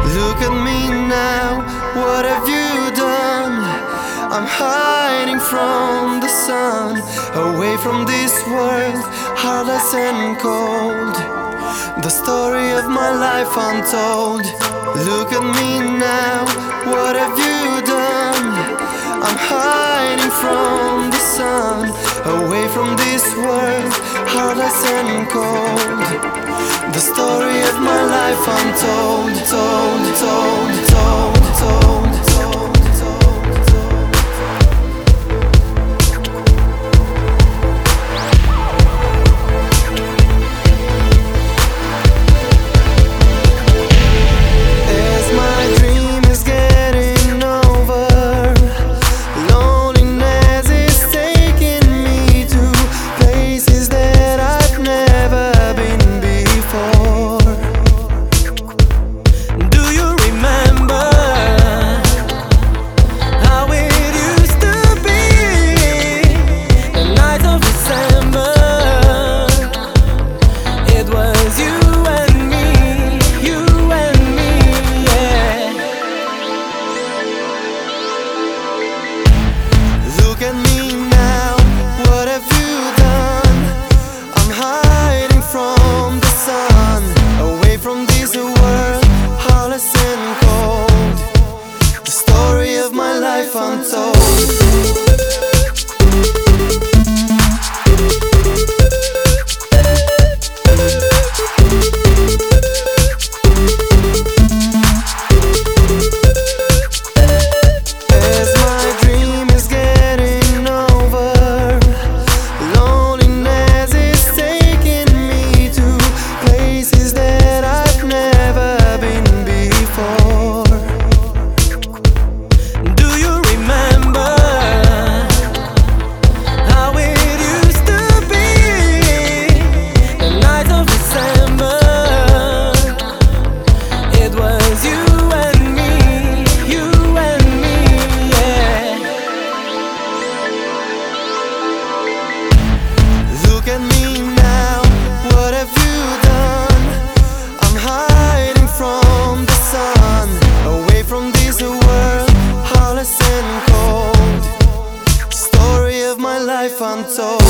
Look at me now, what have you done? I'm hiding from the sun, away from this world, heartless and cold. The story of my life untold. Look at me now, what have you done? I'm hiding from the sun, away from this world, heartless and cold. The story of my life untold, told, told, told, told, told, as my dream is getting over, loneliness is taking me to places that I've never been before. Do you remember how it used to be? The night of December, it was you and me, yeah. Look at me now, what have you done? I'm hiding from the sun, away from this world, heartless and cold. The story of my life untold. As my dream is getting over, loneliness is taking me to places that I've never been before. Do you remember how it used to be? The night of December, it was you and me, yeah. Look at me now, what have you done? I'm hiding from the sun, away from this world, heartless and cold. Story of my life untold.